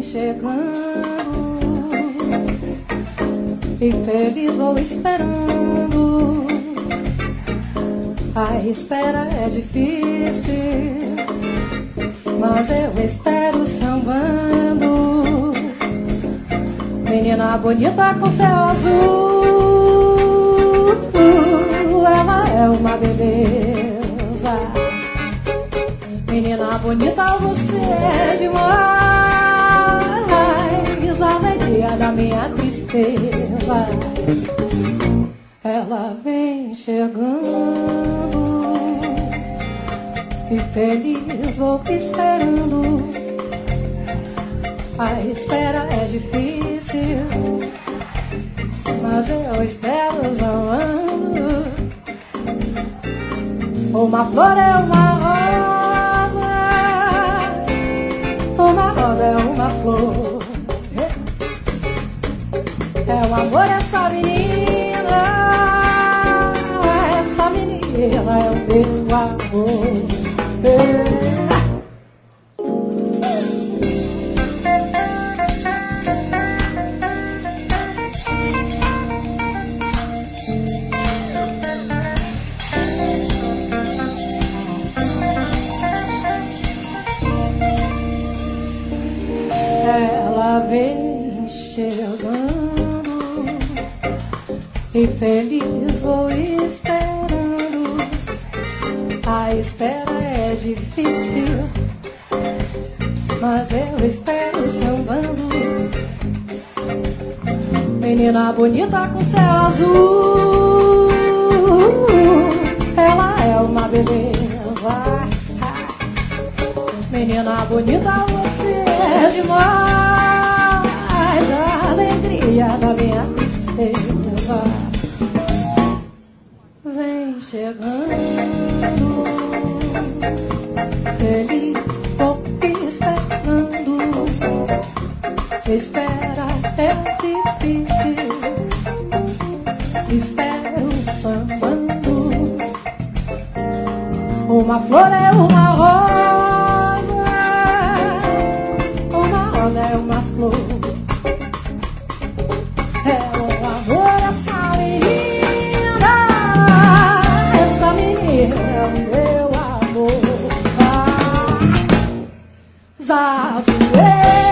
chegando e feliz vou esperando. A espera é difícil, mas eu espero sambando. Menina bonita com céu azul, ela é uma beleza. Menina bonita, você é demais, a alegria da minha tristeza. Ela vem chegando e feliz vou esperando. A espera é difícil, mas eu espero zamando. Uma flor é uma rosa, uma rosa é uma flor. É o amor essa menina, essa menina é o meu amor. Ela vem chegando e feliz vou esperando. A espera é difícil, mas eu espero sambando. Menina bonita com céu azul, ela é uma beleza. Menina bonita, você é demais, a alegria da minha tristeza. Vem chegando, feliz vou esperando. Espera é difícil, espero sambando. Uma flor é uma rosa, uma rosa é uma flor. É o amor essa menina é o meu amor. Zazuê.